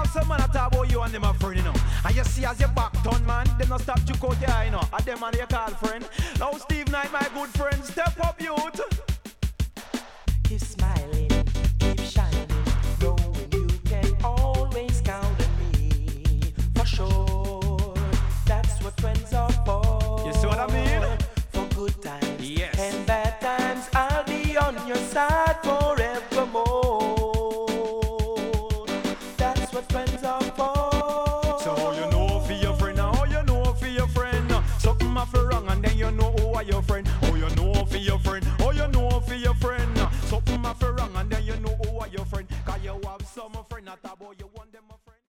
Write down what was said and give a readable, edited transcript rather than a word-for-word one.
some man I talk about you and them a friend, you know. And you see as your back turn, man, they not stop you out your eye, you know. And them man you call friend. Now Steve Knight, my good friend, step up, youth. Keep smiling, keep shining, knowing you can always count on me. For sure, that's what friends are for. You see what I mean? For good times, yes, and bad times, I'll be on your side forevermore. That's what friends are for. So how you know for your friend, how you know for your friend. Something off wrong and then you know who are your friend.